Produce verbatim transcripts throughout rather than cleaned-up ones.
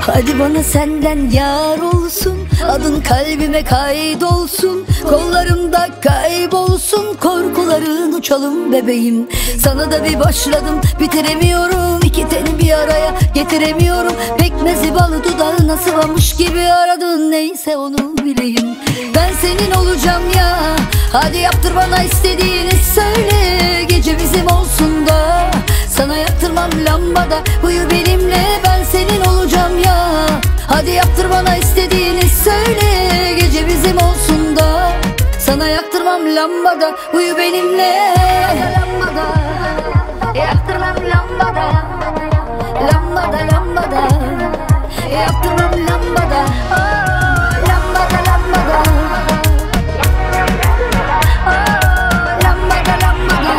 Hadi bana senden yar olsun, adın kalbime kaydolsun, kollarımda kaybolsun, korkuların uçalım bebeğim. Sana da bir başladım, bitiremiyorum, iki teni bir araya getiremiyorum. Pekmezi balı dudağına sıvamış gibi aradın, neyse onu bileyim. Ben senin olacağım ya, hadi yaptır bana istediğini söyle. Gece bizim olsun da sana yaktırmam lambada, uyu benimle, ben senin olacağım ya. Hadi yaptır bana istediğini söyle. Gece bizim olsun da sana yaktırmam lambada, uyu benimle. Lambada, yaktırmam lambada, lambada lambada, yaktırmam lambada, oh, lambada lambada, oh, lambada lambada.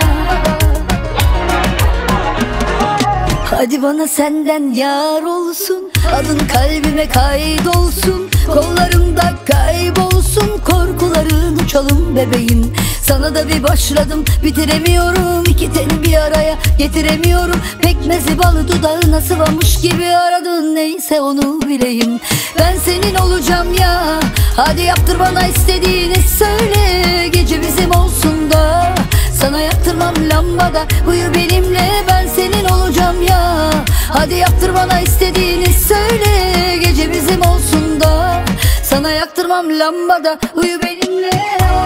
Hadi bana senden yar olsun, adın kalbime kaydolsun, kollarımda kaybolsun, korkuların uçalım bebeğim. Sana da bir başladım, bitiremiyorum, iki teni bir araya getiremiyorum. Pekmezi balı dudağına sıvamış gibi aradın, neyse onu bileyim. Ben senin olacağım ya, hadi yaptır bana istediğini söyle. Gece bizim olsun da sana yaktırmam lambada, uyu benimle, ben senin olacağım ya. Hadi yaptır bana istediğini söyle. Gece bizim olsun da sana yaktırmam lambada, uyu benimle.